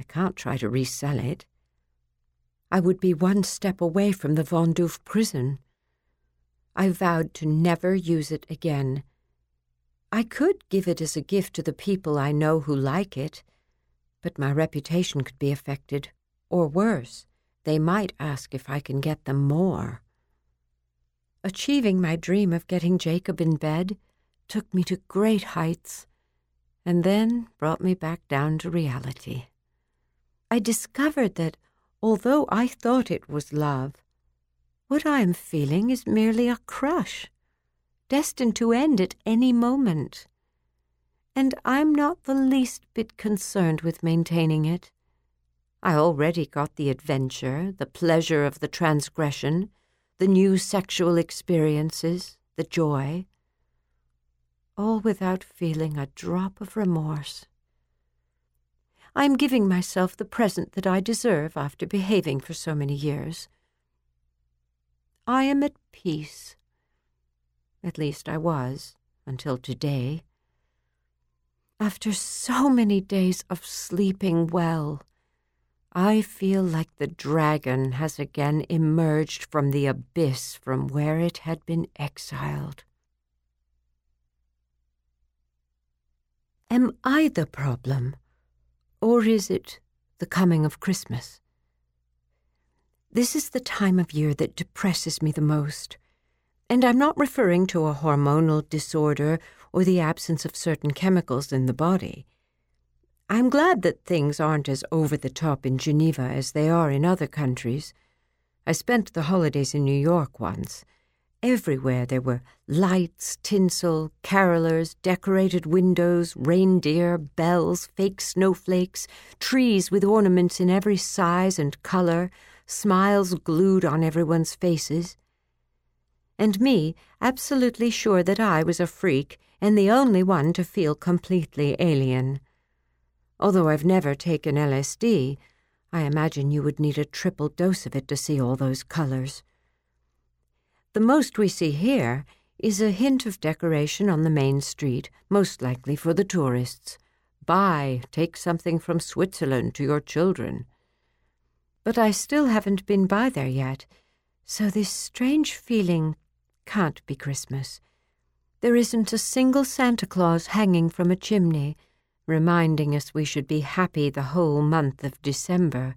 I can't try to resell it. I would be one step away from the Vendouvre prison. I vowed to never use it again. I could give it as a gift to the people I know who like it, but my reputation could be affected, or worse, they might ask if I can get them more. Achieving my dream of getting Jacob in bed took me to great heights, and then brought me back down to reality. I discovered that, although I thought it was love, what I am feeling is merely a crush, destined to end at any moment. And I'm not the least bit concerned with maintaining it. I already got the adventure, the pleasure of the transgression, the new sexual experiences, the joy, all without feeling a drop of remorse. I am giving myself the present that I deserve after behaving for so many years. I am at peace. At least I was, until today. After so many days of sleeping well, I feel like the dragon has again emerged from the abyss from where it had been exiled. Am I the problem? Or is it the coming of Christmas? This is the time of year that depresses me the most, and I'm not referring to a hormonal disorder or the absence of certain chemicals in the body. I'm glad that things aren't as over-the-top in Geneva as they are in other countries. I spent the holidays in New York once. Everywhere there were lights, tinsel, carolers, decorated windows, reindeer, bells, fake snowflakes, trees with ornaments in every size and color, smiles glued on everyone's faces. And me, absolutely sure that I was a freak and the only one to feel completely alien. Although I've never taken LSD, I imagine you would need a triple dose of it to see all those colors. The most we see here is a hint of decoration on the main street, most likely for the tourists. Buy, take something from Switzerland to your children. But I still haven't been by there yet, so this strange feeling can't be Christmas. There isn't a single Santa Claus hanging from a chimney, reminding us we should be happy the whole month of December.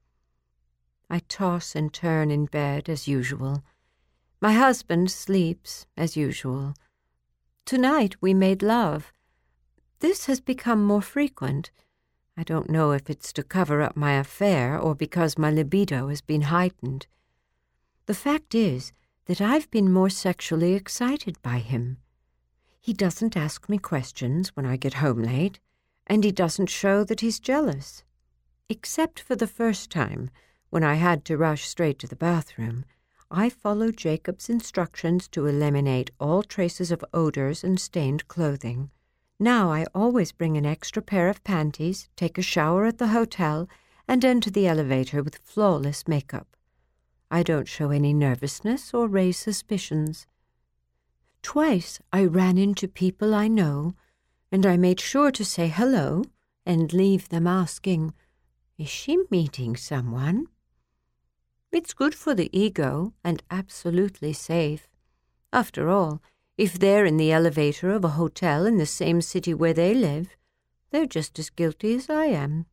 I toss and turn in bed as usual. My husband sleeps, as usual. Tonight we made love. This has become more frequent. I don't know if it's to cover up my affair or because my libido has been heightened. The fact is that I've been more sexually excited by him. He doesn't ask me questions when I get home late, and he doesn't show that he's jealous. Except for the first time, when I had to rush straight to the bathroom. I followed Jacob's instructions to eliminate all traces of odors and stained clothing. Now I always bring an extra pair of panties, take a shower at the hotel, and enter the elevator with flawless makeup. I don't show any nervousness or raise suspicions. Twice I ran into people I know, and I made sure to say hello and leave them asking, "Is she meeting someone?" It's good for the ego and absolutely safe. After all, if they're in the elevator of a hotel in the same city where they live, they're just as guilty as I am.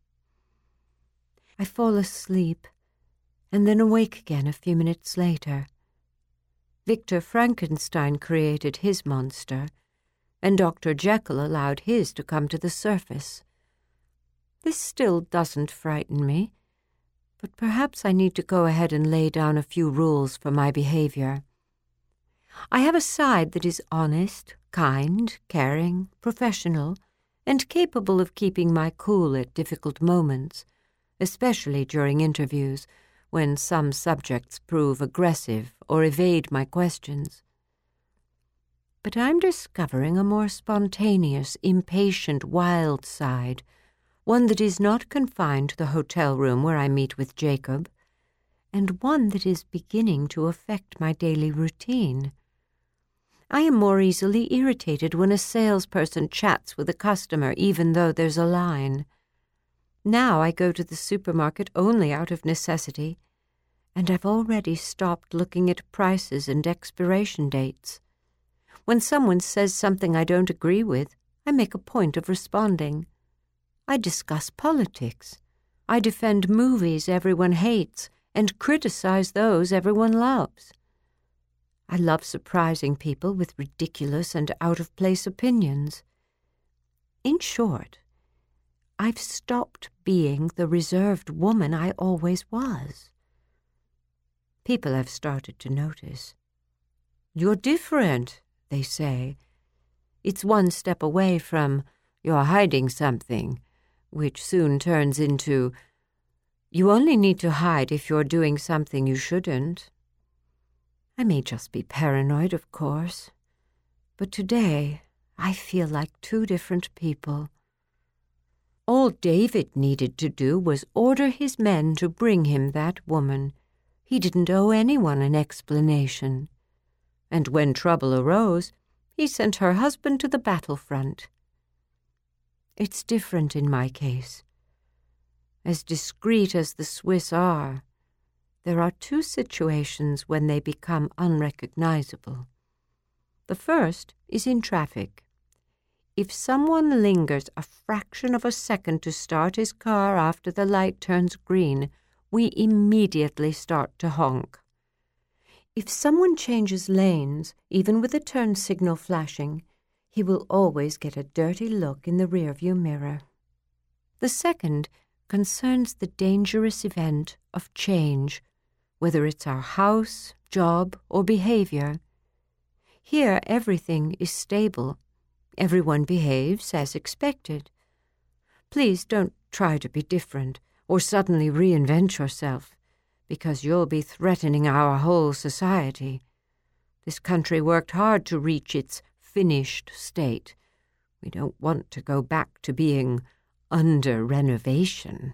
I fall asleep and then awake again a few minutes later. Victor Frankenstein created his monster, and Dr. Jekyll allowed his to come to the surface. This still doesn't frighten me, but perhaps I need to go ahead and lay down a few rules for my behavior. I have a side that is honest, kind, caring, professional, and capable of keeping my cool at difficult moments, especially during interviews, when some subjects prove aggressive or evade my questions. But I'm discovering a more spontaneous, impatient, wild side, one that is not confined to the hotel room where I meet with Jacob, and one that is beginning to affect my daily routine. I am more easily irritated when a salesperson chats with a customer even though there's a line. Now I go to the supermarket only out of necessity, and I've already stopped looking at prices and expiration dates. When someone says something I don't agree with, I make a point of responding. I discuss politics. I defend movies everyone hates and criticize those everyone loves. I love surprising people with ridiculous and out-of-place opinions. In short, I've stopped being the reserved woman I always was. People have started to notice. "You're different," they say. It's one step away from "you're hiding something," which soon turns into "you only need to hide if you're doing something you shouldn't." I may just be paranoid, of course, but today I feel like two different people. All David needed to do was order his men to bring him that woman. He didn't owe anyone an explanation. And when trouble arose, he sent her husband to the battlefront. It's different in my case. As discreet as the Swiss are, there are two situations when they become unrecognizable. The first is in traffic. If someone lingers a fraction of a second to start his car after the light turns green, we immediately start to honk. If someone changes lanes, even with a turn signal flashing, he will always get a dirty look in the rearview mirror. The second concerns the dangerous event of change, whether it's our house, job, or behavior. Here everything is stable. Everyone behaves as expected. Please don't try to be different or suddenly reinvent yourself, because you'll be threatening our whole society. This country worked hard to reach its finished state. We don't want to go back to being under renovation.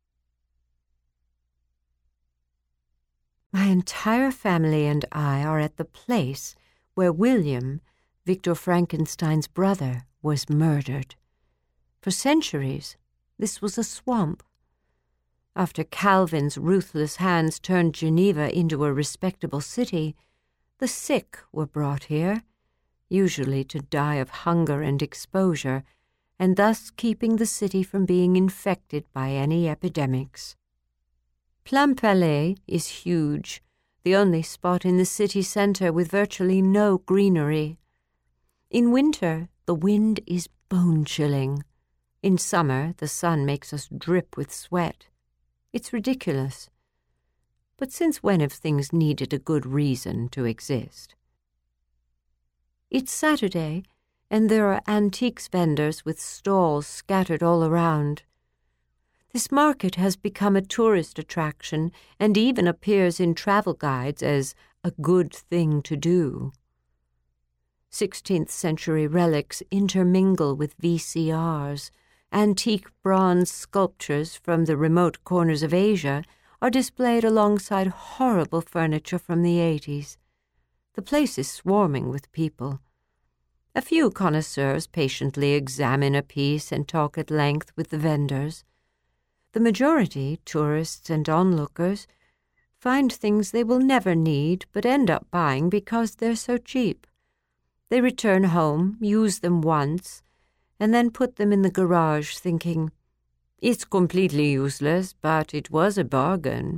My entire family and I are at the place where William, Victor Frankenstein's brother, was murdered. For centuries, this was a swamp. After Calvin's ruthless hands turned Geneva into a respectable city, the sick were brought here, usually to die of hunger and exposure, and thus keeping the city from being infected by any epidemics. Plainpalais is huge, the only spot in the city center with virtually no greenery. In winter, the wind is bone-chilling. In summer, the sun makes us drip with sweat. It's ridiculous. But since when have things needed a good reason to exist? It's Saturday, and there are antiques vendors with stalls scattered all around. This market has become a tourist attraction and even appears in travel guides as a good thing to do. 16th century relics intermingle with VCRs. Antique bronze sculptures from the remote corners of Asia are displayed alongside horrible furniture from the 80s. The place is swarming with people. A few connoisseurs patiently examine a piece and talk at length with the vendors. The majority, tourists and onlookers, find things they will never need but end up buying because they're so cheap. They return home, use them once, and then put them in the garage thinking, "It's completely useless, but it was a bargain."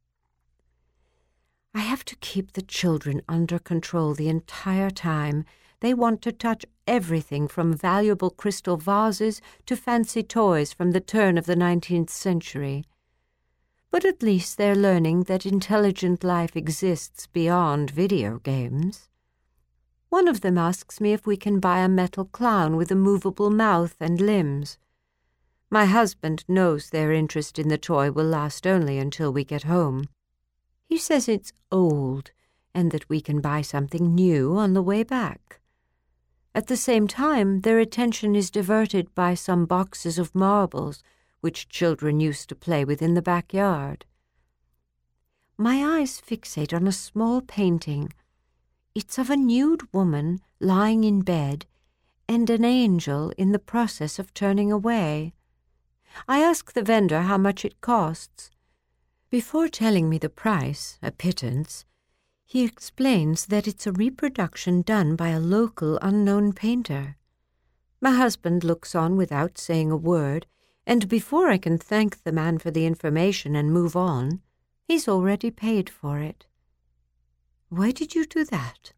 I have to keep the children under control the entire time. They want to touch everything from valuable crystal vases to fancy toys from the turn of the 19th century. But at least they're learning that intelligent life exists beyond video games. One of them asks me if we can buy a metal clown with a movable mouth and limbs. My husband knows their interest in the toy will last only until we get home. He says it's old and that we can buy something new on the way back. At the same time, their attention is diverted by some boxes of marbles which children used to play with in the backyard. My eyes fixate on a small painting. It's of a nude woman lying in bed and an angel in the process of turning away. I ask the vendor how much it costs. Before telling me the price, a pittance, he explains that it's a reproduction done by a local unknown painter. My husband looks on without saying a word, and before I can thank the man for the information and move on, he's already paid for it. Why did you do that?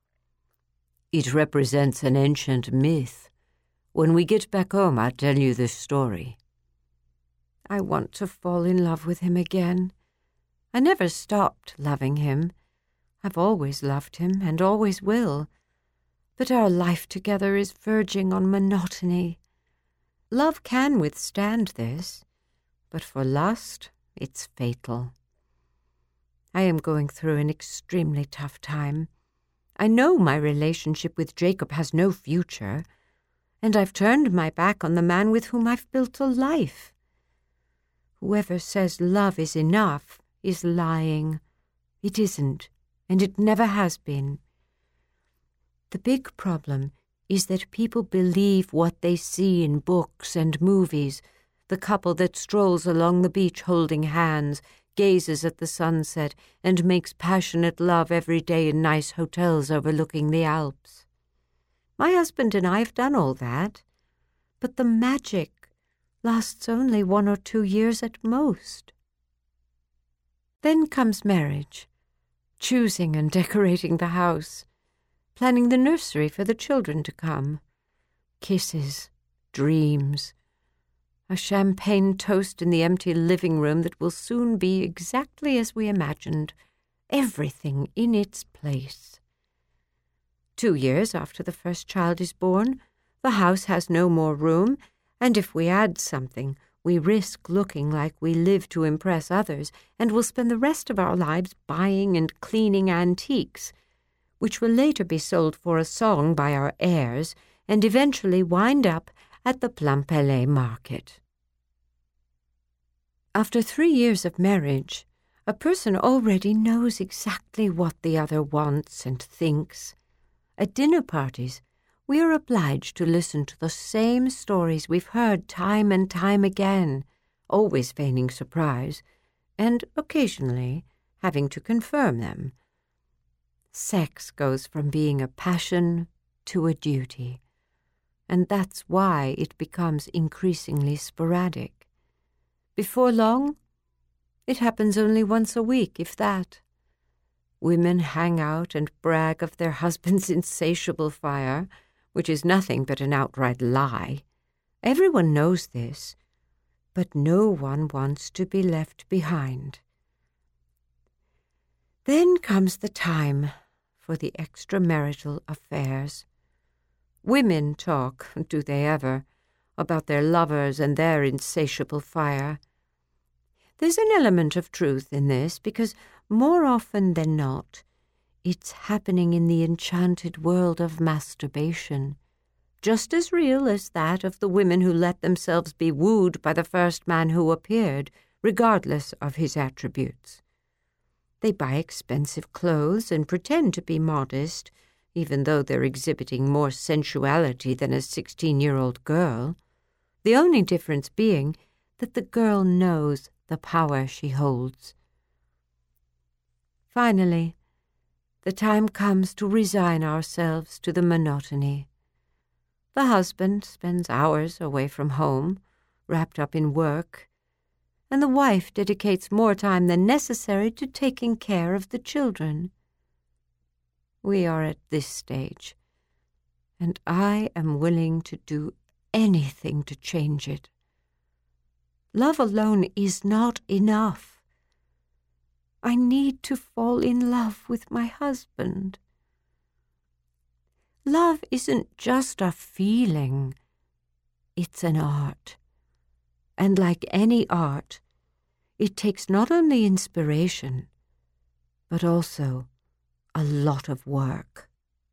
It represents an ancient myth. When we get back home, I'll tell you this story. I want to fall in love with him again. I never stopped loving him. I've always loved him and always will. But our life together is verging on monotony. Love can withstand this, but for lust, it's fatal. I am going through an extremely tough time. I know my relationship with Jacob has no future, and I've turned my back on the man with whom I've built a life. Whoever says love is enough is lying. It isn't, and it never has been. The big problem is that people believe what they see in books and movies, the couple that strolls along the beach holding hands, gazes at the sunset, and makes passionate love every day in nice hotels overlooking the Alps. My husband and I have done all that, but the magic lasts only 1 or 2 years at most. Then comes marriage, choosing and decorating the house, planning the nursery for the children to come, kisses, dreams, a champagne toast in the empty living room that will soon be exactly as we imagined, everything in its place. 2 years after the first child is born, the house has no more room, and if we add something, we risk looking like we live to impress others, and will spend the rest of our lives buying and cleaning antiques, which will later be sold for a song by our heirs, and eventually wind up at the Plainpalais market. After 3 years of marriage, a person already knows exactly what the other wants and thinks. At dinner parties, we are obliged to listen to the same stories we've heard time and time again, always feigning surprise, and occasionally having to confirm them. Sex goes from being a passion to a duty, and that's why it becomes increasingly sporadic. Before long, it happens only once a week, if that. Women hang out and brag of their husband's insatiable fire, which is nothing but an outright lie. Everyone knows this, but no one wants to be left behind. Then comes the time for the extramarital affairs. Women talk, do they ever, about their lovers and their insatiable fire. There's an element of truth in this, because more often than not, it's happening in the enchanted world of masturbation, just as real as that of the women who let themselves be wooed by the first man who appeared, regardless of his attributes. They buy expensive clothes and pretend to be modest, even though they're exhibiting more sensuality than a 16-year-old girl, the only difference being that the girl knows the power she holds. Finally, the time comes to resign ourselves to the monotony. The husband spends hours away from home, wrapped up in work, and the wife dedicates more time than necessary to taking care of the children. We are at this stage, and I am willing to do anything to change it. Love alone is not enough. I need to fall in love with my husband. Love isn't just a feeling, it's an art. And like any art, it takes not only inspiration, but also a lot of work.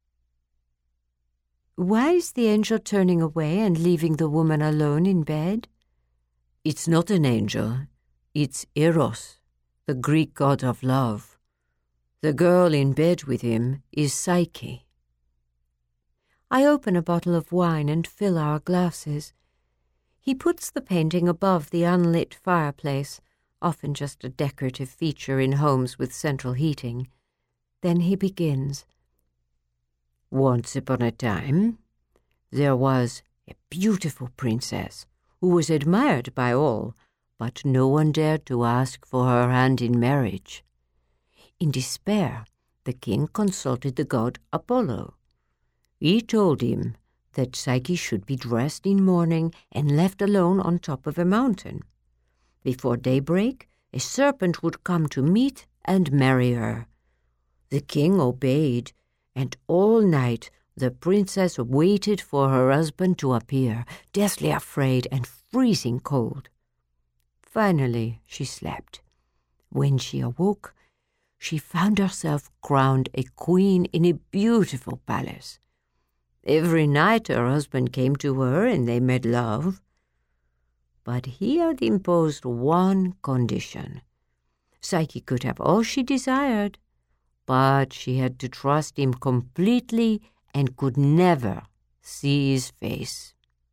Why is the angel turning away and leaving the woman alone in bed? It's not an angel, it's Eros, the Greek god of love. The girl in bed with him is Psyche. I open a bottle of wine and fill our glasses. He puts the painting above the unlit fireplace, often just a decorative feature in homes with central heating. Then he begins. Once upon a time, there was a beautiful princess who was admired by all, but no one dared to ask for her hand in marriage. In despair, the king consulted the god Apollo. He told him that Psyche should be dressed in mourning and left alone on top of a mountain. Before daybreak, a serpent would come to meet and marry her. The king obeyed, and all night the princess waited for her husband to appear, deathly afraid and freezing cold. Finally, she slept. When she awoke, she found herself crowned a queen in a beautiful palace. Every night her husband came to her and they made love. But he had imposed one condition. Psyche could have all she desired, but she had to trust him completely and could never see his face.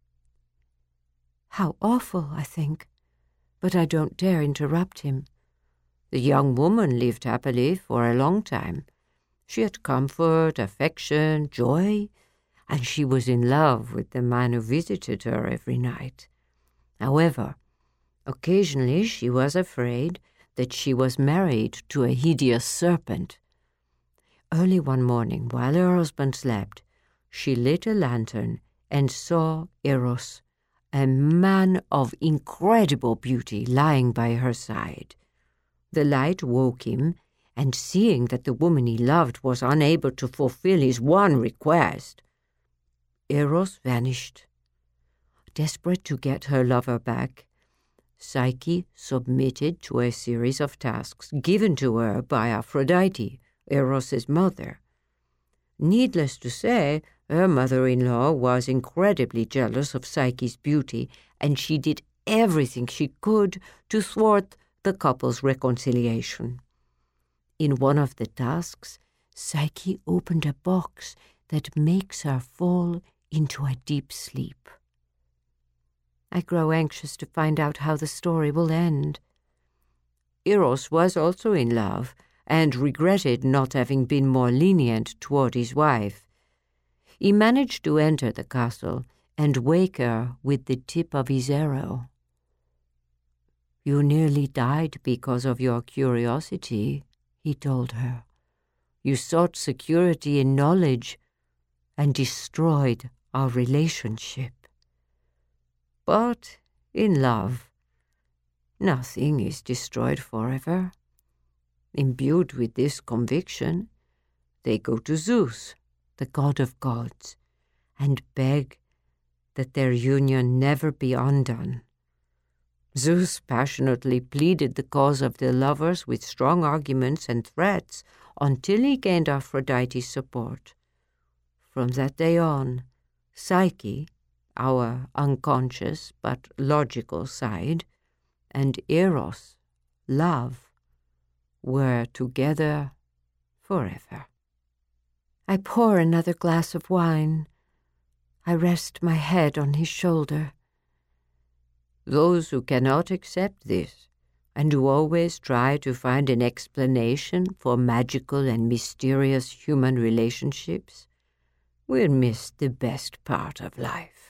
How awful, I think, but I don't dare interrupt him. The young woman lived happily for a long time. She had comfort, affection, joy, and she was in love with the man who visited her every night. However, occasionally she was afraid that she was married to a hideous serpent. Early one morning, while her husband slept, she lit a lantern and saw Eros, a man of incredible beauty, lying by her side. The light woke him, and seeing that the woman he loved was unable to fulfill his one request, Eros vanished. Desperate to get her lover back, Psyche submitted to a series of tasks given to her by Aphrodite, Eros' mother. Needless to say, her mother-in-law was incredibly jealous of Psyche's beauty, and she did everything she could to thwart the couple's reconciliation. In one of the tasks, Psyche opened a box that makes her fall into a deep sleep. I grow anxious to find out how the story will end. Eros was also in love and regretted not having been more lenient toward his wife. He managed to enter the castle and wake her with the tip of his arrow. "You nearly died because of your curiosity," he told her. "You sought security in knowledge and destroyed our relationship. But in love, nothing is destroyed forever." Imbued with this conviction, they go to Zeus, the god of gods, and beg that their union never be undone. Zeus passionately pleaded the cause of the lovers with strong arguments and threats until he gained Aphrodite's support. From that day on, Psyche, our unconscious but logical side, and Eros, love, were together forever. I pour another glass of wine. I rest my head on his shoulder. Those who cannot accept this, and who always try to find an explanation for magical and mysterious human relationships, will miss the best part of life.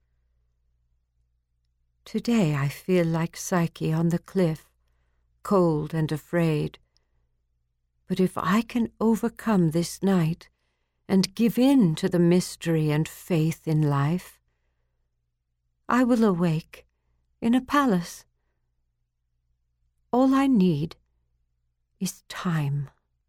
Today I feel like Psyche on the cliff, cold and afraid. But if I can overcome this night and give in to the mystery and faith in life, I will awake in a palace. All I need is time.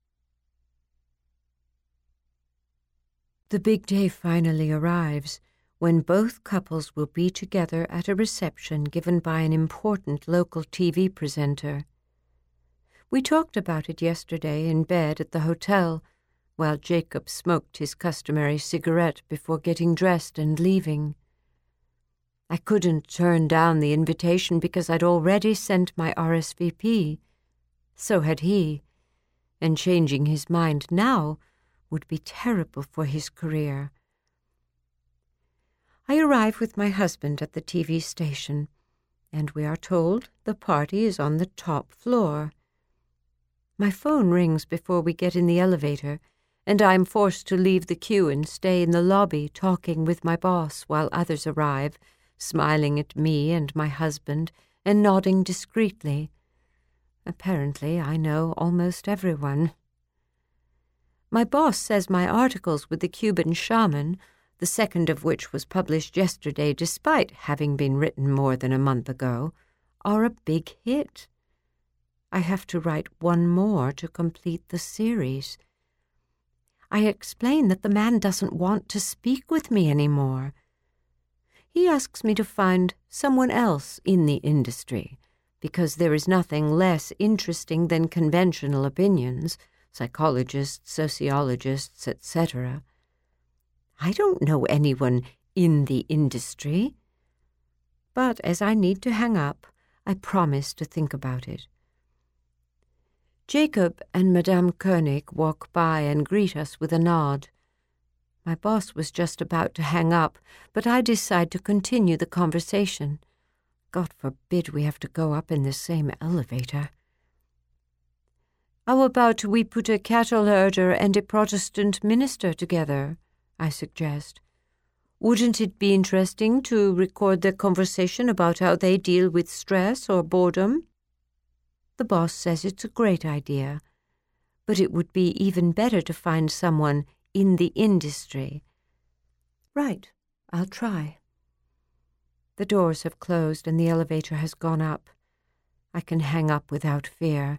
The big day finally arrives, when both couples will be together at a reception given by an important local TV presenter. We talked about it yesterday in bed at the hotel, while Jacob smoked his customary cigarette before getting dressed and leaving. I couldn't turn down the invitation because I'd already sent my RSVP. So had he, and changing his mind now would be terrible for his career. I arrive with my husband at the TV station, and we are told the party is on the top floor. My phone rings before we get in the elevator, and I am forced to leave the queue and stay in the lobby talking with my boss while others arrive, smiling at me and my husband and nodding discreetly. Apparently, I know almost everyone. My boss says my articles with the Cuban shaman, the second of which was published yesterday despite having been written more than a month ago, are a big hit. I have to write one more to complete the series. I explain that the man doesn't want to speak with me anymore. He asks me to find someone else in the industry, because there is nothing less interesting than conventional opinions, psychologists, sociologists, etc. I don't know anyone in the industry. But as I need to hang up, I promise to think about it. Jacob and Madame Koenig walk by and greet us with a nod. My boss was just about to hang up, but I decide to continue the conversation. God forbid we have to go up in the same elevator. How about we put a cattle herder and a Protestant minister together? I suggest. Wouldn't it be interesting to record their conversation about how they deal with stress or boredom? The boss says it's a great idea, but it would be even better to find someone in the industry. Right, I'll try. The doors have closed and the elevator has gone up. I can hang up without fear.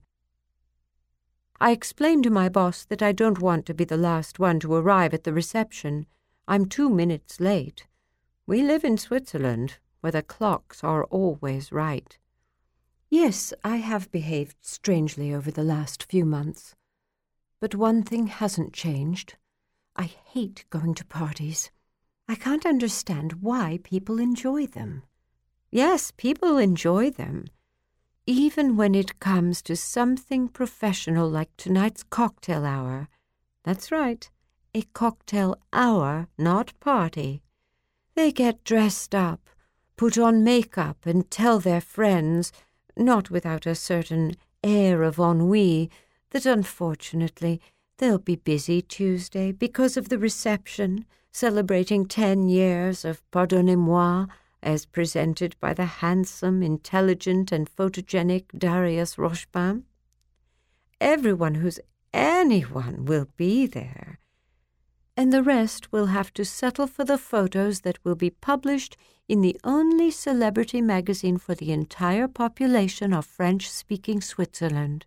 I explain to my boss that I don't want to be the last one to arrive at the reception. I'm 2 minutes late. We live in Switzerland, where the clocks are always right. Yes, I have behaved strangely over the last few months. But one thing hasn't changed. I hate going to parties. I can't understand why people enjoy them. Yes, people enjoy them. Even when it comes to something professional like tonight's cocktail hour. That's right, a cocktail hour, not party. They get dressed up, put on makeup, and tell their friends, not without a certain air of ennui, that unfortunately they'll be busy Tuesday because of the reception, celebrating 10 years of Pardonnez-moi, as presented by the handsome, intelligent, and photogenic Darius Rochepin. Everyone who's anyone will be there, and the rest will have to settle for the photos that will be published in the only celebrity magazine for the entire population of French-speaking Switzerland.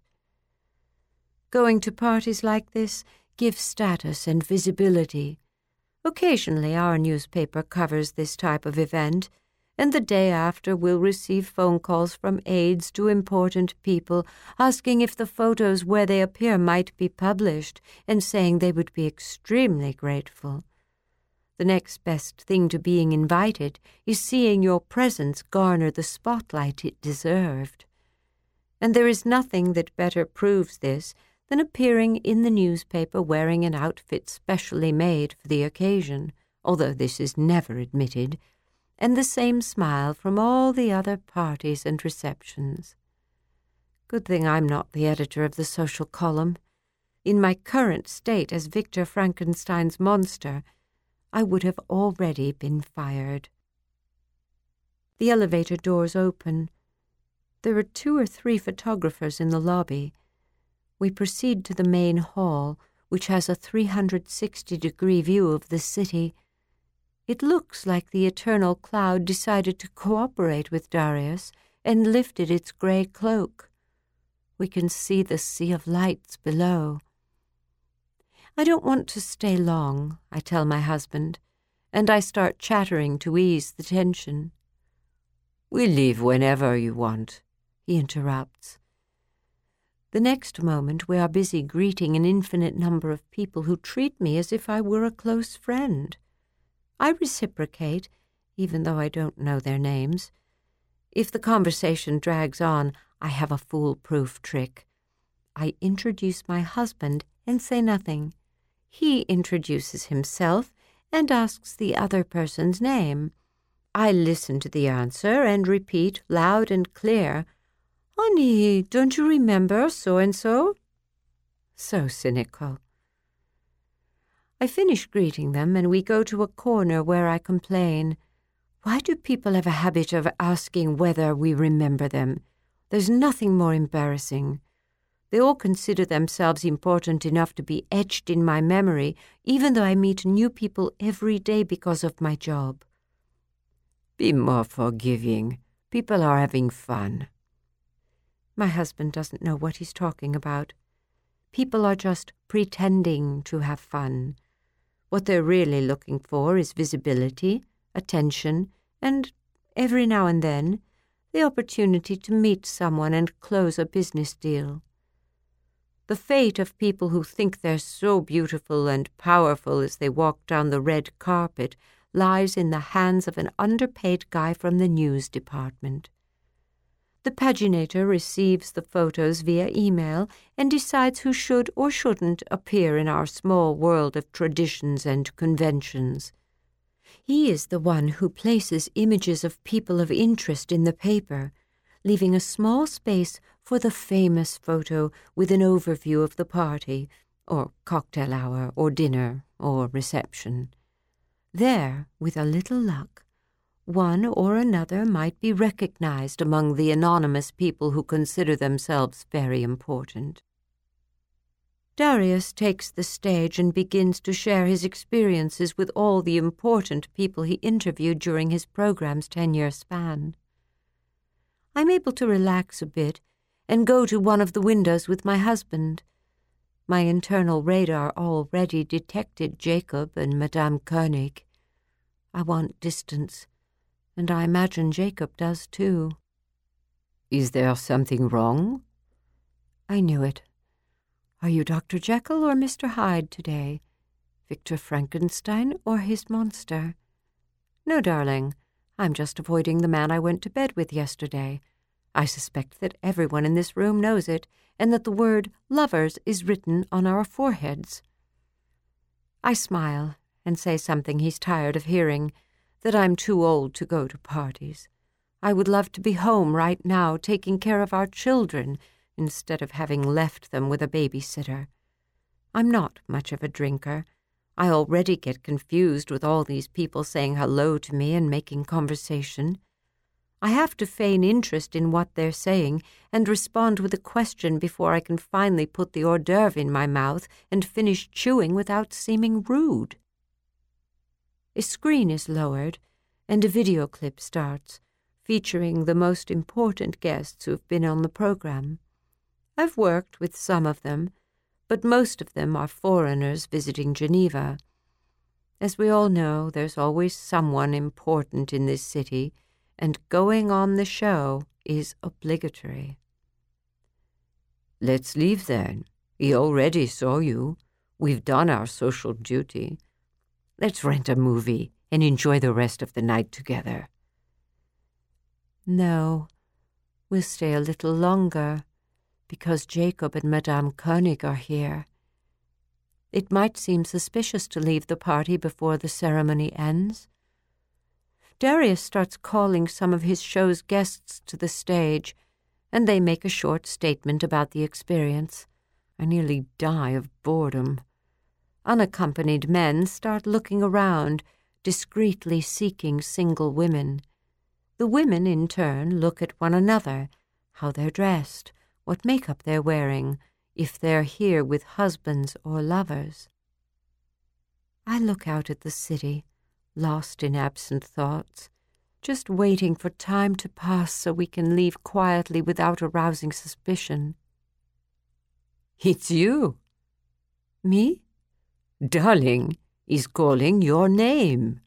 Going to parties like this gives status and visibility. Occasionally our newspaper covers this type of event, and the day after we'll receive phone calls from aides to important people asking if the photos where they appear might be published and saying they would be extremely grateful. The next best thing to being invited is seeing your presence garner the spotlight it deserved. And there is nothing that better proves this than appearing in the newspaper wearing an outfit specially made for the occasion, although this is never admitted, and the same smile from all the other parties and receptions. Good thing I'm not the editor of the social column. In my current state as Victor Frankenstein's monster, I would have already been fired. The elevator doors open. There are 2 or 3 photographers in the lobby. We proceed to the main hall, which has a 360-degree view of the city. It looks like the eternal cloud decided to cooperate with Darius and lifted its grey cloak. We can see the sea of lights below. I don't want to stay long, I tell my husband, and I start chattering to ease the tension. "We'll leave whenever you want," he interrupts. The next moment we are busy greeting an infinite number of people who treat me as if I were a close friend. I reciprocate, even though I don't know their names. If the conversation drags on, I have a foolproof trick. I introduce my husband and say nothing. He introduces himself, and asks the other person's name. I listen to the answer and repeat loud and clear, "Honey, don't you remember so-and-so?" So cynical. I finish greeting them, and we go to a corner where I complain. Why do people have a habit of asking whether we remember them? There's nothing more embarrassing. They all consider themselves important enough to be etched in my memory, even though I meet new people every day because of my job. Be more forgiving. People are having fun. My husband doesn't know what he's talking about. People are just pretending to have fun. What they're really looking for is visibility, attention, and, every now and then, the opportunity to meet someone and close a business deal. The fate of people who think they're so beautiful and powerful as they walk down the red carpet lies in the hands of an underpaid guy from the news department. The paginator receives the photos via email and decides who should or shouldn't appear in our small world of traditions and conventions. He is the one who places images of people of interest in the paper, leaving a small space for the famous photo with an overview of the party, or cocktail hour, or dinner, or reception. There, with a little luck, one or another might be recognized among the anonymous people who consider themselves very important. Darius takes the stage and begins to share his experiences with all the important people he interviewed during his program's 10-year span. I'm able to relax a bit and go to one of the windows with my husband. My internal radar already detected Jacob and Madame Koenig. I want distance, and I imagine Jacob does too. Is there something wrong? I knew it. Are you Dr. Jekyll or Mr. Hyde today? Victor Frankenstein or his monster? No, darling. I'm just avoiding the man I went to bed with yesterday. I suspect that everyone in this room knows it, and that the word lovers is written on our foreheads. I smile and say something he's tired of hearing, that I'm too old to go to parties. I would love to be home right now taking care of our children instead of having left them with a babysitter. I'm not much of a drinker. I already get confused with all these people saying hello to me and making conversation. I have to feign interest in what they're saying and respond with a question before I can finally put the hors d'oeuvre in my mouth and finish chewing without seeming rude. A screen is lowered, and a video clip starts, featuring the most important guests who've been on the program. I've worked with some of them, but most of them are foreigners visiting Geneva. As we all know, there's always someone important in this city, and going on the show is obligatory. Let's leave then. He already saw you. We've done our social duty. Let's rent a movie and enjoy the rest of the night together. No, we'll stay a little longer, because Jacob and Madame Koenig are here. It might seem suspicious to leave the party before the ceremony ends. Darius starts calling some of his show's guests to the stage, and they make a short statement about the experience. I nearly die of boredom. Unaccompanied men start looking around, discreetly seeking single women. The women, in turn, look at one another, how they're dressed, what makeup they're wearing, if they're here with husbands or lovers. I look out at the city, lost in absent thoughts, just waiting for time to pass so we can leave quietly without arousing suspicion. It's you. Me? Darling, he's calling your name.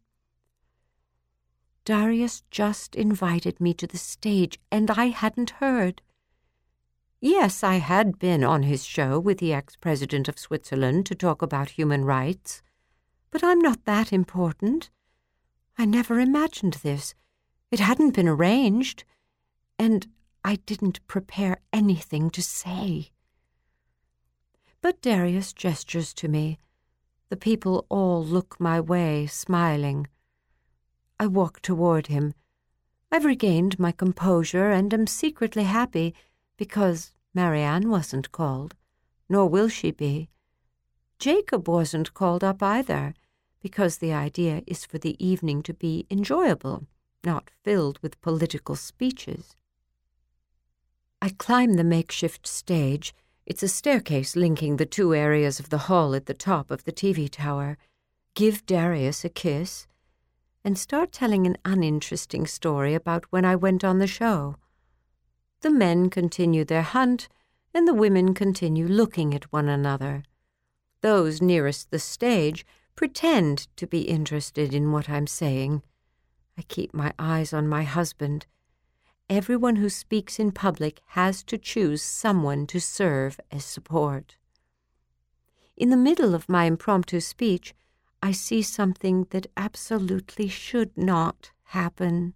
Darius just invited me to the stage, and I hadn't heard. Yes, I had been on his show with the ex-president of Switzerland to talk about human rights, but I'm not that important. I never imagined this. It hadn't been arranged, and I didn't prepare anything to say. But Darius gestures to me. The people all look my way, smiling. I walk toward him. I've regained my composure and am secretly happy because Marianne wasn't called, nor will she be. Jacob wasn't called up either, because the idea is for the evening to be enjoyable, not filled with political speeches. I climb the makeshift stage. It's a staircase linking the two areas of the hall at the top of the TV tower, give Darius a kiss, and start telling an uninteresting story about when I went on the show. The men continue their hunt, and the women continue looking at one another. Those nearest the stage pretend to be interested in what I'm saying. I keep my eyes on my husband. Everyone who speaks in public has to choose someone to serve as support. In the middle of my impromptu speech, I see something that absolutely should not happen.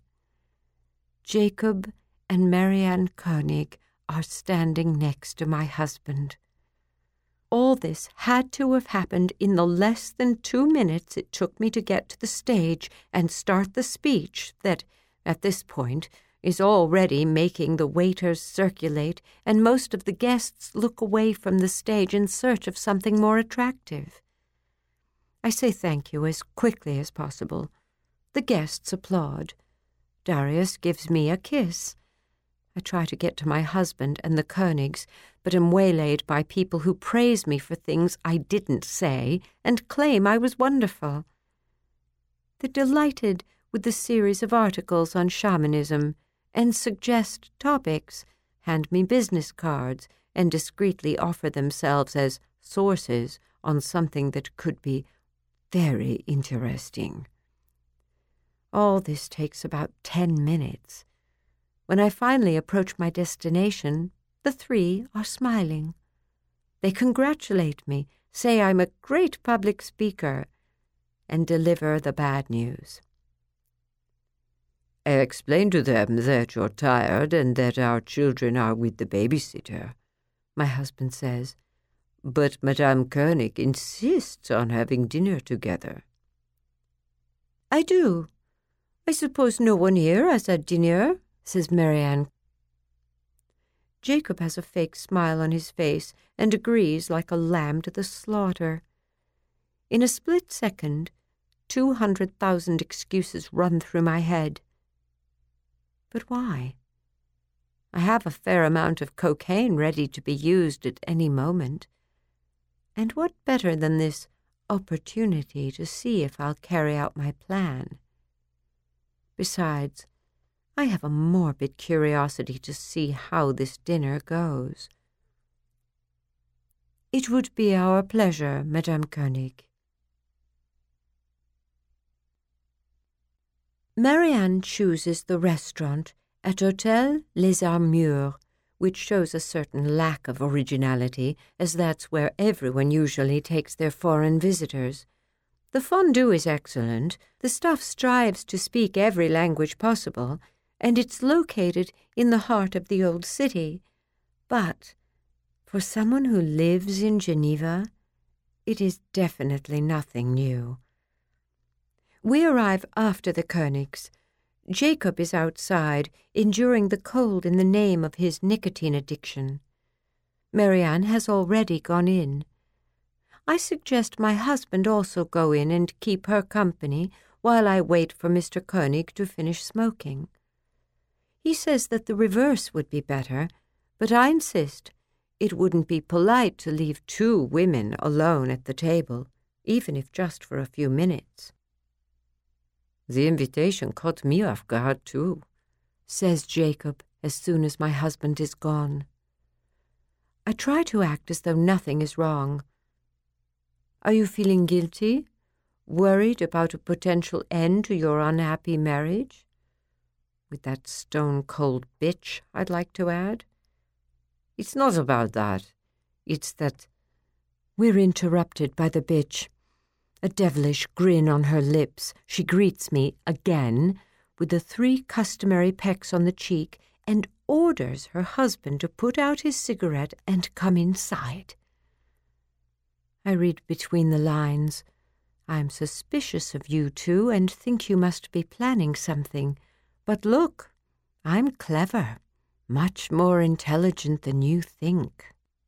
Jacob and Marianne Koenig are standing next to my husband. All this had to have happened in the less than 2 minutes it took me to get to the stage and start the speech that, at this point, is already making the waiters circulate and most of the guests look away from the stage in search of something more attractive. I say thank you as quickly as possible. The guests applaud. Darius gives me a kiss. I try to get to my husband and the Koenigs, but am waylaid by people who praise me for things I didn't say and claim I was wonderful. They're delighted with the series of articles on shamanism and suggest topics, hand me business cards, and discreetly offer themselves as sources on something that could be very interesting. All this takes about 10 minutes. When I finally approach my destination, the three are smiling. They congratulate me, say I'm a great public speaker, and deliver the bad news. I explained to them that you're tired and that our children are with the babysitter, my husband says, but Madame Koenig insists on having dinner together. I do. I suppose no one here has had dinner, says Marianne. Jacob has a fake smile on his face and agrees like a lamb to the slaughter. In a split second, 200,000 excuses run through my head. But why? I have a fair amount of cocaine ready to be used at any moment. And what better than this opportunity to see if I'll carry out my plan? Besides, I have a morbid curiosity to see how this dinner goes. It would be our pleasure, Madame Koenig. Marianne chooses the restaurant at Hôtel Les Armures, which shows a certain lack of originality, as that's where everyone usually takes their foreign visitors. The fondue is excellent, the staff strives to speak every language possible, and it's located in the heart of the old city. But for someone who lives in Geneva, it is definitely nothing new. We arrive after the Koenigs. Jacob is outside, enduring the cold in the name of his nicotine addiction. Marianne has already gone in. I suggest my husband also go in and keep her company while I wait for Mr. Koenig to finish smoking. He says that the reverse would be better, but I insist it wouldn't be polite to leave 2 women alone at the table, even if just for a few minutes. The invitation caught me off guard, too, says Jacob as soon as my husband is gone. I try to act as though nothing is wrong. Are you feeling guilty? Worried about a potential end to your unhappy marriage? With that stone-cold bitch, I'd like to add. It's not about that. It's that... We're interrupted by the bitch. A devilish grin on her lips, she greets me again with the 3 customary pecks on the cheek and orders her husband to put out his cigarette and come inside. I read between the lines. I'm suspicious of you two and think you must be planning something. But look, I'm clever, much more intelligent than you think.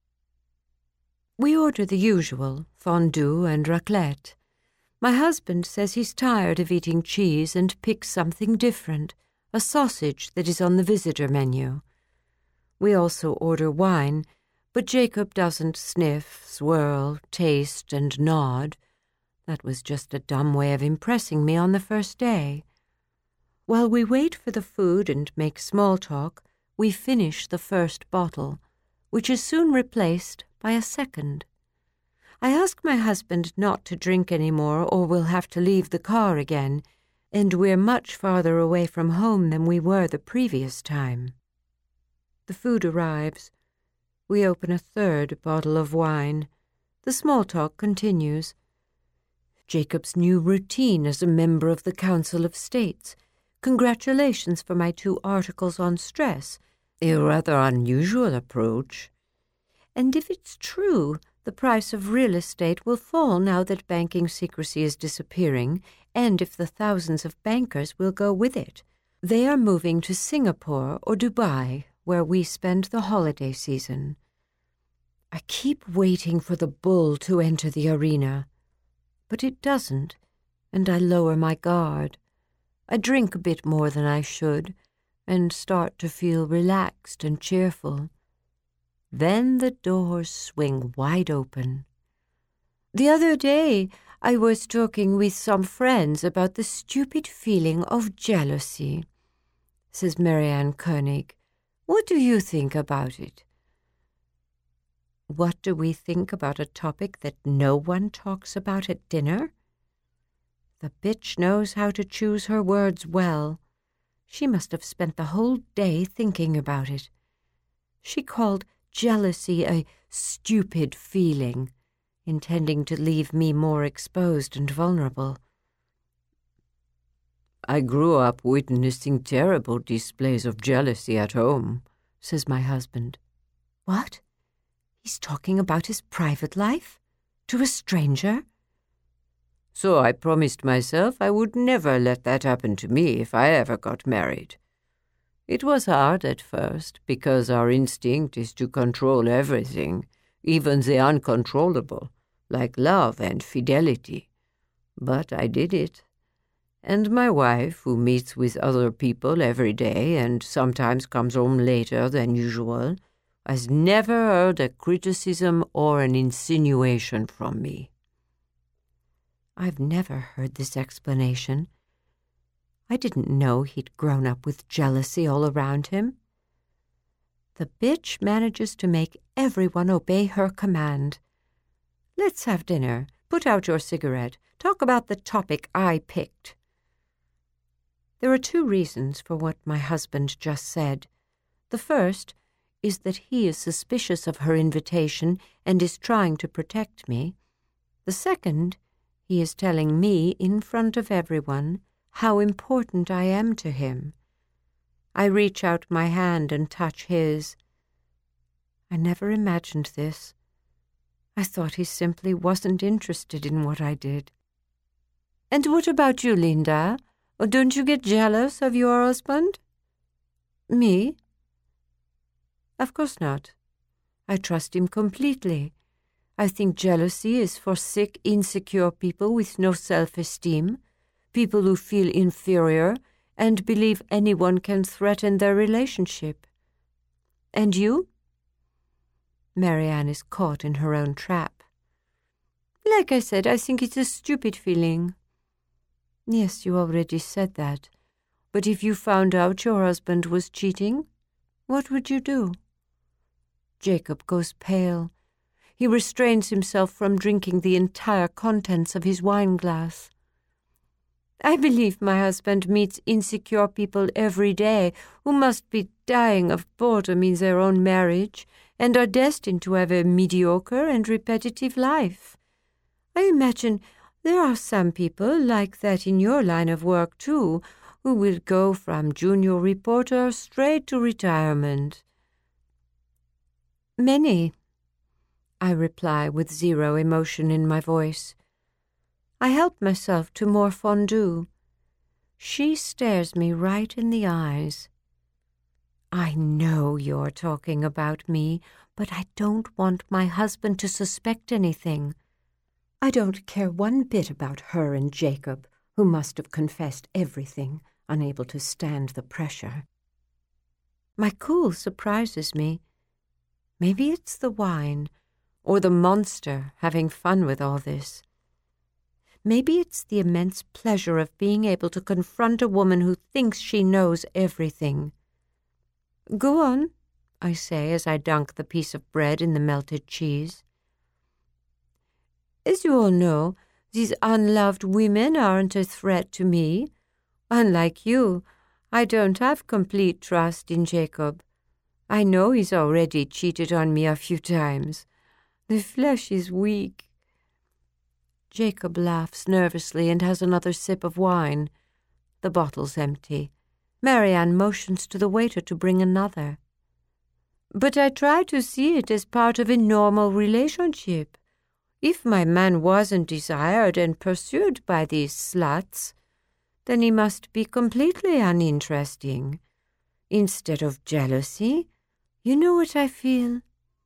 We order the usual, fondue and raclette. My husband says he's tired of eating cheese and picks something different, a sausage that is on the visitor menu. We also order wine, but Jacob doesn't sniff, swirl, taste, and nod. That was just a dumb way of impressing me on the first day. While we wait for the food and make small talk, we finish the first bottle, which is soon replaced by a second. I ask my husband not to drink any more or we'll have to leave the car again, and we're much farther away from home than we were the previous time. The food arrives. We open a third bottle of wine. The small talk continues. Jacob's new routine as a member of the Council of States. Congratulations for my 2 articles on stress. A rather unusual approach. And if it's true, the price of real estate will fall now that banking secrecy is disappearing, and if the thousands of bankers will go with it. They are moving to Singapore or Dubai, where we spend the holiday season. I keep waiting for the bull to enter the arena, but it doesn't, and I lower my guard. I drink a bit more than I should, and start to feel relaxed and cheerful. Then the doors swing wide open. The other day, I was talking with some friends about the stupid feeling of jealousy, says Marianne Koenig. What do you think about it? What do we think about a topic that no one talks about at dinner? The bitch knows how to choose her words well. She must have spent the whole day thinking about it. She called jealousy a stupid feeling, intending to leave me more exposed and vulnerable. I grew up witnessing terrible displays of jealousy at home, says my husband. What? He's talking about his private life? To a stranger? So I promised myself I would never let that happen to me if I ever got married. It was hard at first, because our instinct is to control everything, even the uncontrollable, like love and fidelity. But I did it. And my wife, who meets with other people every day and sometimes comes home later than usual, has never heard a criticism or an insinuation from me. I've never heard this explanation. I didn't know he'd grown up with jealousy all around him. The bitch manages to make everyone obey her command. Let's have dinner. Put out your cigarette. Talk about the topic I picked. There are 2 reasons for what my husband just said. The first is that he is suspicious of her invitation and is trying to protect me. The second, he is telling me in front of everyone how important I am to him. I reach out my hand and touch his. I never imagined this. I thought he simply wasn't interested in what I did. And what about you, Linda? Don't you get jealous of your husband? Me? Of course not. I trust him completely. I think jealousy is for sick, insecure people with no self-esteem, people who feel inferior and believe anyone can threaten their relationship. And you? Marianne is caught in her own trap. Like I said, I think it's a stupid feeling. Yes, you already said that. But if you found out your husband was cheating, what would you do? Jacob goes pale. He restrains himself from drinking the entire contents of his wine glass. I believe my husband meets insecure people every day who must be dying of boredom in their own marriage and are destined to have a mediocre and repetitive life. I imagine there are some people like that in your line of work, too, who will go from junior reporter straight to retirement. Many. I reply with zero emotion in my voice. I help myself to more fondue. She stares me right in the eyes. I know you're talking about me, but I don't want my husband to suspect anything. I don't care one bit about her and Jacob, who must have confessed everything, unable to stand the pressure. My cool surprises me. Maybe it's the wine, or the monster having fun with all this. Maybe it's the immense pleasure of being able to confront a woman who thinks she knows everything. Go on, I say as I dunk the piece of bread in the melted cheese. As you all know, these unloved women aren't a threat to me. Unlike you, I don't have complete trust in Jacob. I know he's already cheated on me a few times. The flesh is weak. Jacob laughs nervously and has another sip of wine. The bottle's empty. Marianne motions to the waiter to bring another. But I try to see it as part of a normal relationship. If my man wasn't desired and pursued by these sluts, then he must be completely uninteresting. Instead of jealousy, you know what I feel?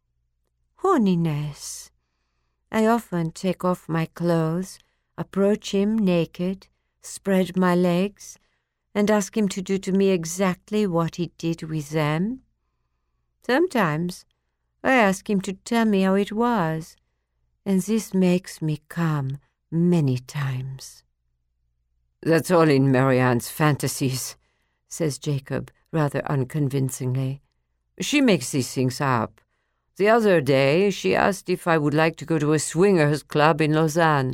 Horniness. I often take off my clothes, approach him naked, spread my legs, and ask him to do to me exactly what he did with them. Sometimes I ask him to tell me how it was, and this makes me come many times. That's all in Marianne's fantasies, says Jacob, rather unconvincingly. She makes these things up. The other day she asked if I would like to go to a swingers' club in Lausanne.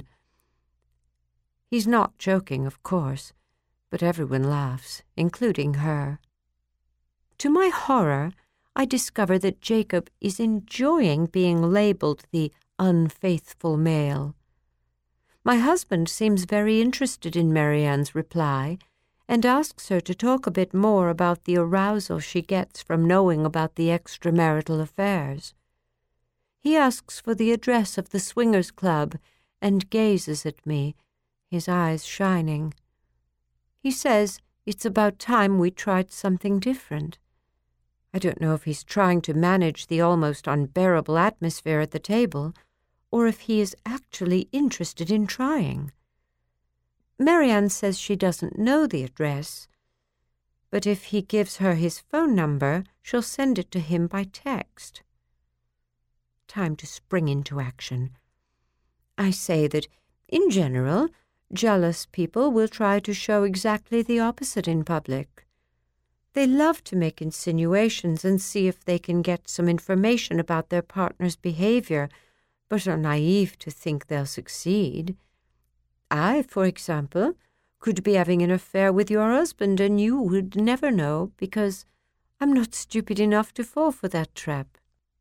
He's not joking, of course, but everyone laughs, including her. To my horror, I discover that Jacob is enjoying being labelled the unfaithful male. My husband seems very interested in Marianne's reply and asks her to talk a bit more about the arousal she gets from knowing about the extramarital affairs. He asks for the address of the swingers' club and gazes at me, his eyes shining. He says it's about time we tried something different. I don't know if he's trying to manage the almost unbearable atmosphere at the table, or if he is actually interested in trying. Marianne says she doesn't know the address, but if he gives her his phone number, she'll send it to him by text. Time to spring into action. I say that, in general, jealous people will try to show exactly the opposite in public. They love to make insinuations and see if they can get some information about their partner's behavior, but are naive to think they'll succeed. I, for example, could be having an affair with your husband and you would never know because I'm not stupid enough to fall for that trap.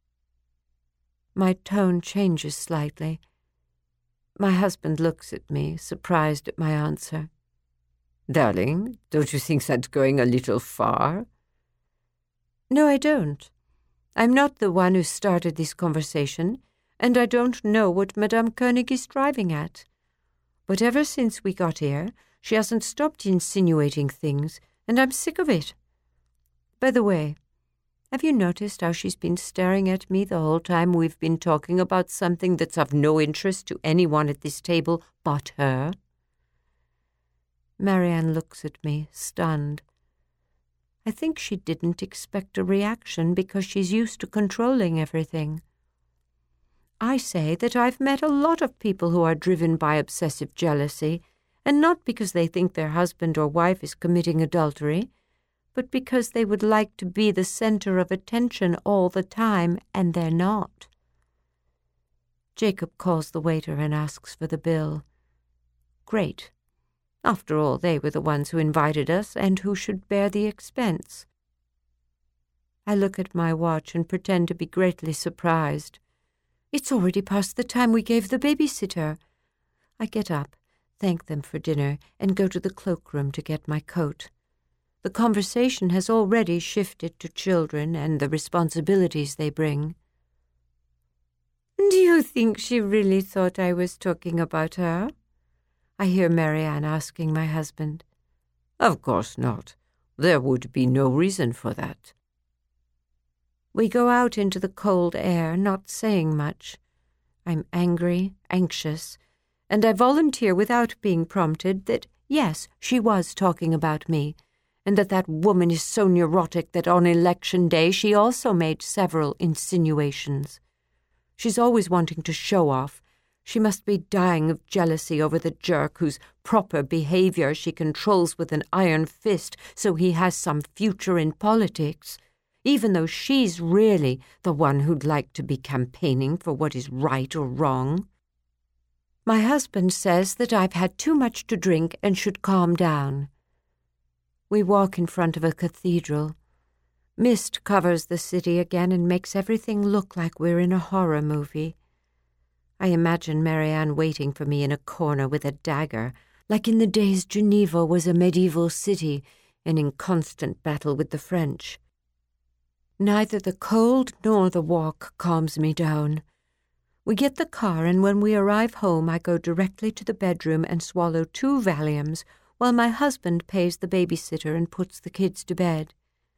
My tone changes slightly. My husband looks at me, surprised at my answer. Darling, don't you think that's going a little far? No, I don't. I'm not the one who started this conversation, and I don't know what Madame Koenig is driving at. But ever since we got here, she hasn't stopped insinuating things, and I'm sick of it. By the way, have you noticed how she's been staring at me the whole time we've been talking about something that's of no interest to anyone at this table but her? Marianne looks at me, stunned. I think she didn't expect a reaction because she's used to controlling everything. I say that I've met a lot of people who are driven by obsessive jealousy, and not because they think their husband or wife is committing adultery, but because they would like to be the center of attention all the time, and they're not. Jacob calls the waiter and asks for the bill. Great. After all, they were the ones who invited us and who should bear the expense. I look at my watch and pretend to be greatly surprised. It's already past the time we gave the babysitter. I get up, thank them for dinner, and go to the cloakroom to get my coat. The conversation has already shifted to children and the responsibilities they bring. Do you think she really thought I was talking about her? I hear Marianne asking my husband. Of course not. There would be no reason for that. We go out into the cold air, not saying much. I'm angry, anxious, and I volunteer without being prompted that, yes, she was talking about me, and that woman is so neurotic that on election day she also made several insinuations. She's always wanting to show off. She must be dying of jealousy over the jerk whose proper behavior she controls with an iron fist so he has some future in politics, even though she's really the one who'd like to be campaigning for what is right or wrong. My husband says that I've had too much to drink and should calm down. We walk in front of a cathedral. Mist covers the city again and makes everything look like we're in a horror movie. I imagine Marianne waiting for me in a corner with a dagger, like in the days Geneva was a medieval city and in constant battle with the French. Neither the cold nor the walk calms me down. We get the car, and when we arrive home, I go directly to the bedroom and swallow 2 Valiums while my husband pays the babysitter and puts the kids to bed.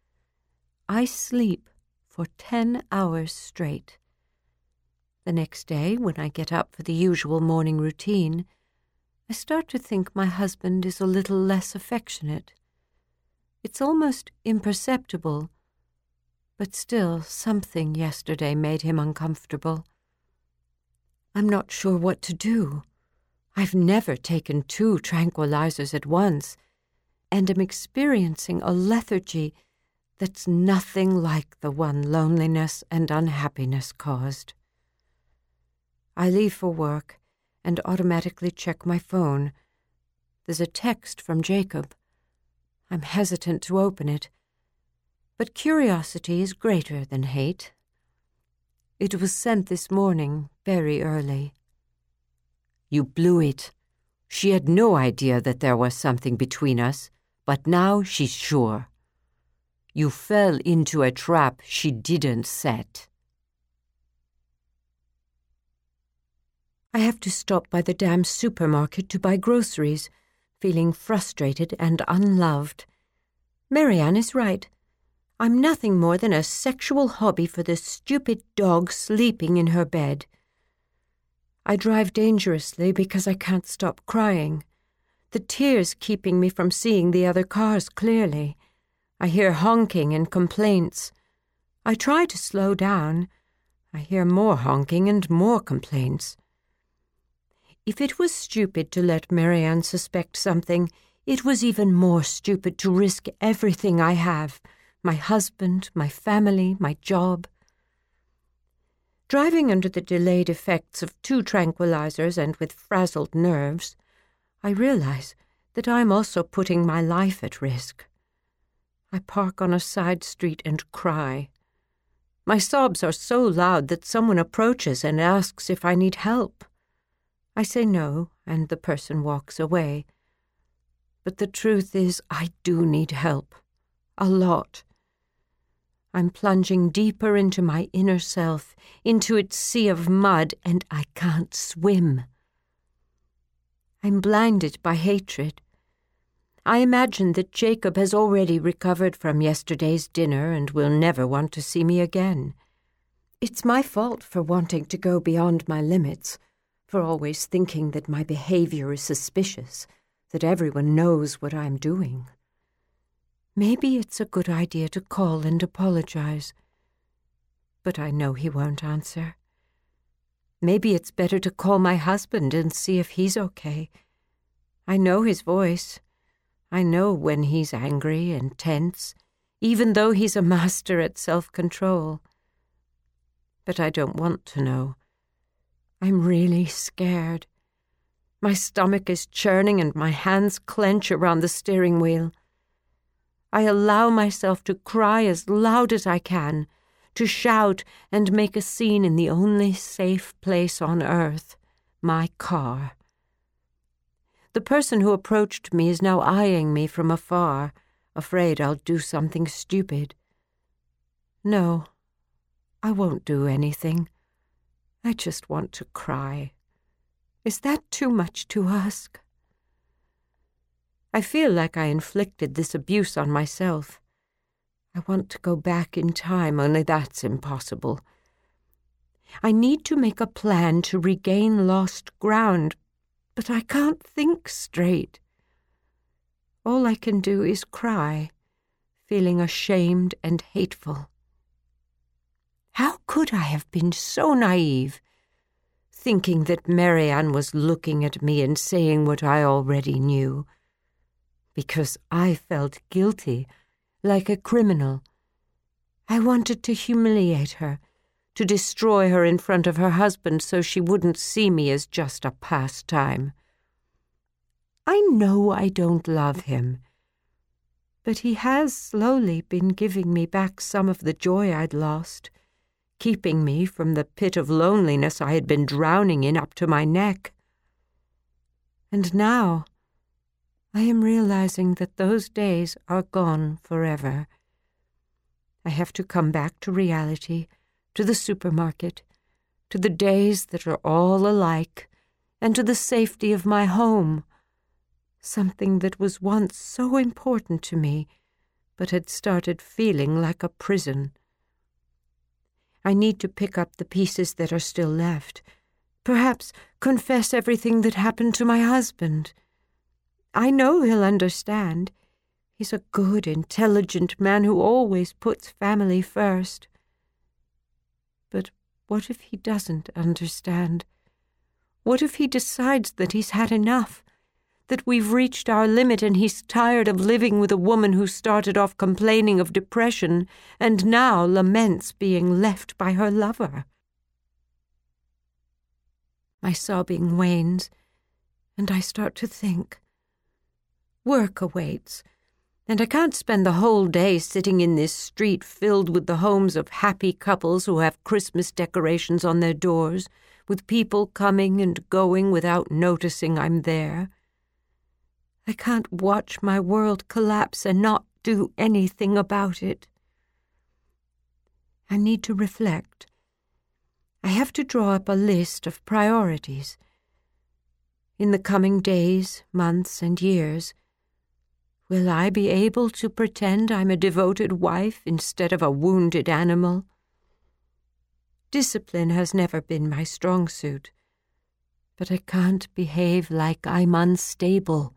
I sleep for 10 hours straight. The next day, when I get up for the usual morning routine, I start to think my husband is a little less affectionate. It's almost imperceptible, but still something yesterday made him uncomfortable. I'm not sure what to do. I've never taken 2 tranquilizers at once, and am experiencing a lethargy that's nothing like the one loneliness and unhappiness caused. I leave for work and automatically check my phone. There's a text from Jacob. I'm hesitant to open it, but curiosity is greater than hate. It was sent this morning, very early. You blew it. She had no idea that there was something between us, but now she's sure. You fell into a trap she didn't set. I have to stop by the damn supermarket to buy groceries, feeling frustrated and unloved. Marianne is right. I'm nothing more than a sexual hobby for the stupid dog sleeping in her bed. I drive dangerously because I can't stop crying, the tears keeping me from seeing the other cars clearly. I hear honking and complaints. I try to slow down. I hear more honking and more complaints. If it was stupid to let Marianne suspect something, it was even more stupid to risk everything I have, my husband, my family, my job. Driving under the delayed effects of 2 tranquilizers and with frazzled nerves, I realize that I'm also putting my life at risk. I park on a side street and cry. My sobs are so loud that someone approaches and asks if I need help. I say no, and the person walks away. But the truth is, I do need help. A lot. I'm plunging deeper into my inner self, into its sea of mud, and I can't swim. I'm blinded by hatred. I imagine that Jacob has already recovered from yesterday's dinner and will never want to see me again. It's my fault for wanting to go beyond my limits, for always thinking that my behavior is suspicious, that everyone knows what I'm doing. Maybe it's a good idea to call and apologize, but I know he won't answer. Maybe it's better to call my husband and see if he's okay. I know his voice. I know when he's angry and tense, even though he's a master at self-control. But I don't want to know. I'm really scared. My stomach is churning and my hands clench around the steering wheel. I allow myself to cry as loud as I can, to shout and make a scene in the only safe place on earth, my car. The person who approached me is now eyeing me from afar, afraid I'll do something stupid. No, I won't do anything. I just want to cry. Is that too much to ask? I feel like I inflicted this abuse on myself. I want to go back in time, only that's impossible. I need to make a plan to regain lost ground, but I can't think straight. All I can do is cry, feeling ashamed and hateful. How could I have been so naive, thinking that Marianne was looking at me and saying what I already knew? Because I felt guilty, like a criminal. I wanted to humiliate her, to destroy her in front of her husband so she wouldn't see me as just a pastime. I know I don't love him, but he has slowly been giving me back some of the joy I'd lost, keeping me from the pit of loneliness I had been drowning in up to my neck. And now I am realizing that those days are gone forever. I have to come back to reality, to the supermarket, to the days that are all alike, and to the safety of my home, something that was once so important to me, but had started feeling like a prison. I need to pick up the pieces that are still left, perhaps confess everything that happened to my husband. I know he'll understand. He's a good, intelligent man who always puts family first. But what if he doesn't understand? What if he decides that he's had enough, that we've reached our limit and he's tired of living with a woman who started off complaining of depression and now laments being left by her lover? My sobbing wanes, and I start to think. Work awaits, and I can't spend the whole day sitting in this street filled with the homes of happy couples who have Christmas decorations on their doors, with people coming and going without noticing I'm there. I can't watch my world collapse and not do anything about it. I need to reflect. I have to draw up a list of priorities. In the coming days, months, and years, will I be able to pretend I'm a devoted wife instead of a wounded animal? Discipline has never been my strong suit, but I can't behave like I'm unstable.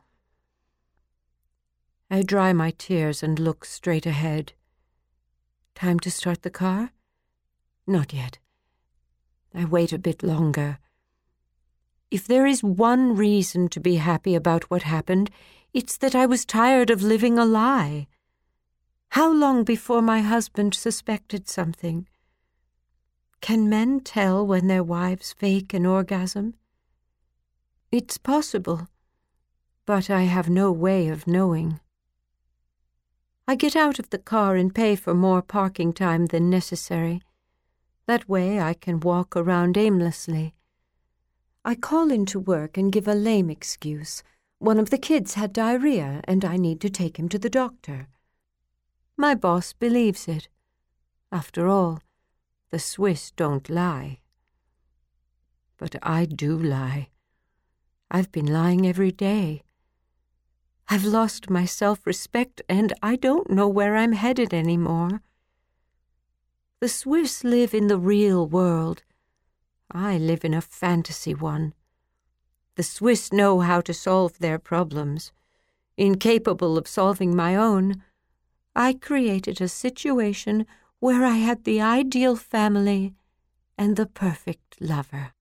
I dry my tears and look straight ahead. Time to start the car? Not yet. I wait a bit longer. If there is one reason to be happy about what happened, it's that I was tired of living a lie. How long before my husband suspected something? Can men tell when their wives fake an orgasm? It's possible, but I have no way of knowing. I get out of the car and pay for more parking time than necessary. That way I can walk around aimlessly. I call into work and give a lame excuse. One of the kids had diarrhea and I need to take him to the doctor. My boss believes it. After all, the Swiss don't lie. But I do lie. I've been lying every day. I've lost my self-respect and I don't know where I'm headed anymore. The Swiss live in the real world. I live in a fantasy one. The Swiss know how to solve their problems. Incapable of solving my own, I created a situation where I had the ideal family and the perfect lover.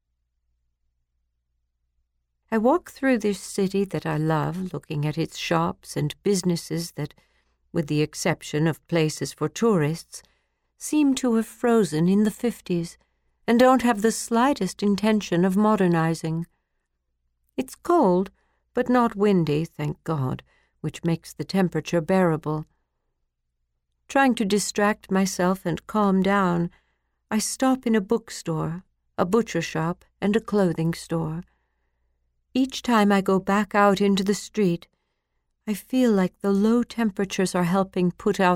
I walk through this city that I love, looking at its shops and businesses that, with the exception of places for tourists, seem to have frozen in the 50s and don't have the slightest intention of modernizing. It's cold, but not windy, thank God, which makes the temperature bearable. Trying to distract myself and calm down, I stop in a bookstore, a butcher shop, and a clothing store. Each time I go back out into the street, I feel like the low temperatures are helping put out